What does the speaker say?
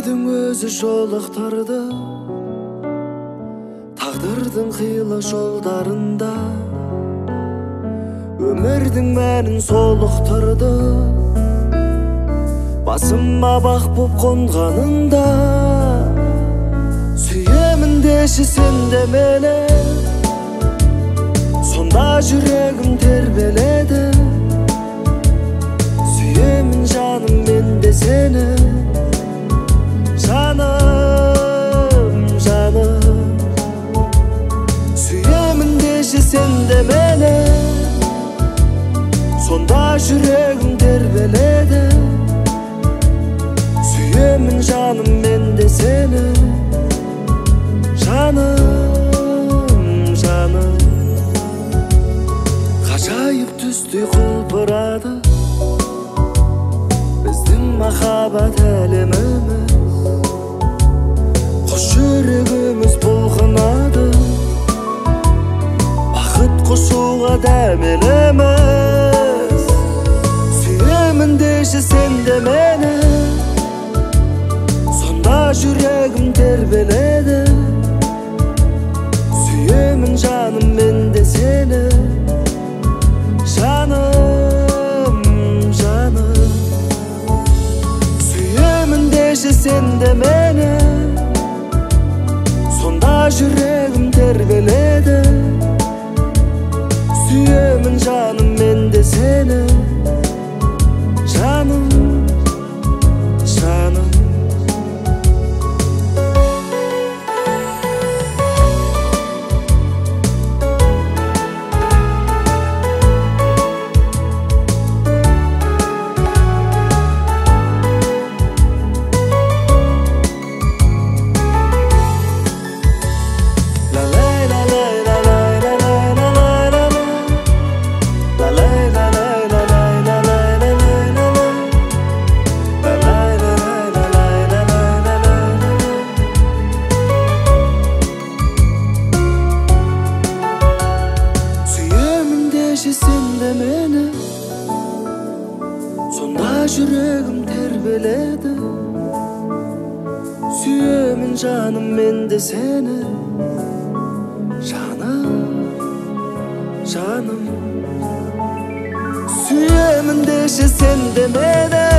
Өмірдің өзі жолықтырды, тағдырдың қилы жолдарында. Өмірдің мәнін солықтырды, басыма бақ боп қонғанында. Сүйемін деші сен де мені, сонда жүрегім тербеледі. Сүйемін жаным мен де сені, жаным, жаным. Сүйемін деші сен де мені, сонда жүрегім тербеледі. Сүйемін жаным мен де сені, жаным, жаным. Ғажайып түстей құлпырады біздің махаббат әлеміміз. Қос жүрегіміз бұлқынады, бақыт қосуға дәмеліміз. Сүйемін деші сен де мені, сонда жүрегім тербеледі. Сүйемін жаным мен де сені, жаным, жаным. Сүйемін деші сен де мені, сонда жүрегім тербеледі. Сүйемін жаным мен де сені, жаным, жаным. Сен де мені, сонда жүрегім тербеледі. Сүйемін жаным мен де сені, жаным, жаным. Сүйемін деші сен де мені,